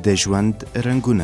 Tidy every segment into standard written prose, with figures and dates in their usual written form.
د ژوند رنګونه.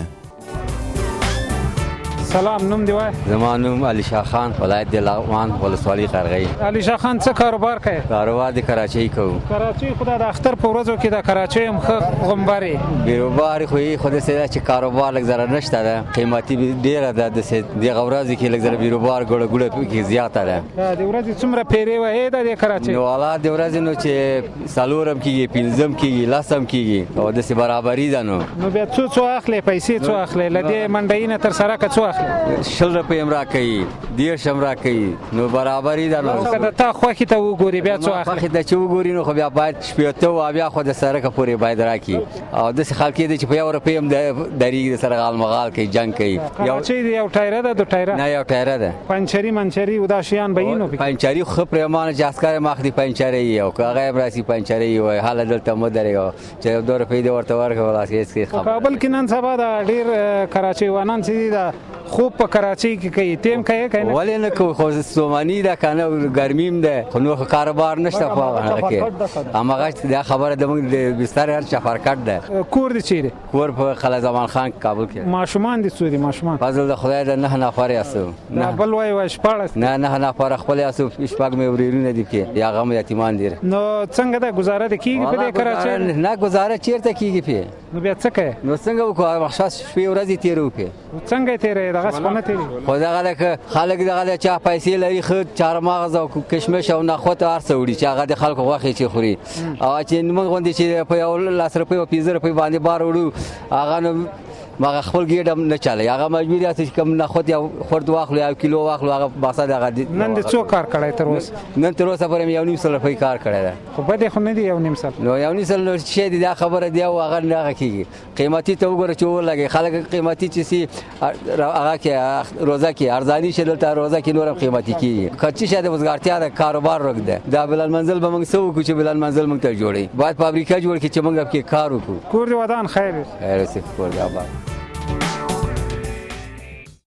سلام، نوم دی وای؟ زما نوم علي شاه خان، ولایت د لغمان ولسوالۍ قرغی. علي شاه خان څه کاروبار کوي؟ کاروبار د کراچۍ کوو. کراچۍ خو د اختر په ورځو کې د کراچۍ هم ښه غومبري بیروبار خو یې خو داسې چې کاروبار لږ ذره نشته ده، قیمتي ډېره ده. دغه ورځې کې لږ ذره بیروبار ګوړه ګوړه پکې زیاته ده. د ورځې څومره پیرې وهې ده د کراچۍ؟ نو والا د ورځې نو چې څلورم کېږي، پنځم کېږي، لسم کېږي او داسې برابري ده. نو بیا څو اخلې پیسې؟ څو اخلې له دې منډۍ نه تر سره که څو اخلې؟ 100 روپۍ هم راکوي، 10 هم راکوي، نو برابري ده. نو که د تا خوښې ته وګوري بیا څو اخلي؟ خوښې ته چې وګوري نو خو بیا باید 80 او بیا خو د سړکه پورې باید راکړي. او داسې خلک دي چې په 1 روپۍ هم درېږي، د سره غالمغال کوي، جنګ کوي. کراچۍ یو ټایره ده؟ 2 ټایره؟ نه، یو ټایره ده. پنچري منچري او دا شیان به وي؟ نو پنچري خو پرېمانه چې عسکر مخ دي پنچري وي، او که هغه هم راسي پنچري وي، حاله دلته مه درېږه چې 2 روپۍ دې ورته ورکړه. هېڅ کابل کې نن سبا د ډېر کراچۍ چې دي د خوب په کراچۍ کې کوي، تیم کوي که نه؟ ولې نه کوو؟ خو ستوماني ده که نه، ګرمي ده، خو نور کاروبار نشته په هغه کې. هماغه دا خبره د موږ د بستر هر چپرکټ ده. کور دې چیرې؟ کور په خلیل زمان خان کابل کې. ماشومان دې څو دي؟ ماشومان فضل د خدای د 9 نفر یاستو. بل وای 14؟ نه، 9 نفر خپل یاستو، شپږ مې ورېرونه دي کې، یا غم یتیمان دي. نو څنګه ده گزاره دې کیږي په دې کراچۍ؟ نه گزاره چیرته کیږي په. نو بیا څه کوي؟ نو څنګه وکړو؟ مخصوص شپې ورځې تیرو په. څنګه تیرې؟ دغه څنګه تیرې؟ خو دغه که خلک دغه چا پیسې لري، خو چارمغز او کشمش او نخود هر څه وړي چې هغه د خلکو غوښې چې خوري. او چې موږ غوندې چې په 10 روپۍ او 15 روپۍ باندې بار وړو، هغه نو مغه خپل ګیډ هم نه چاله. هغه مجبور یاست چې کم نخود یا خرد واخلو یا کیلو واخلو، هغه باسه دغه. نن د څو کار کړی تر اوسه؟ نن تر اوسه پورې 1.5 روپۍ کار کړی ده. خو بده خو نه دی 1.5 نو 1.5 نو شي دا خبره دی، او هغه نه کیږي. قیمتي ته وګوره چې ولګي خلک قیمتي چې سي هغه کې روزه کې ارزاني شې، دلته روزه کې نورم قیمتي کیږي. خرچي شه د وزګارتیا د کاروبار رګ ده. دا بلال منزل به موږ سو کو چې بلال منزل موږ ته جوړي، باید فابریکه جوړ کړي چې موږ په کار وکړو. کور دی ودان خیر. خیر سي کور دی آباد.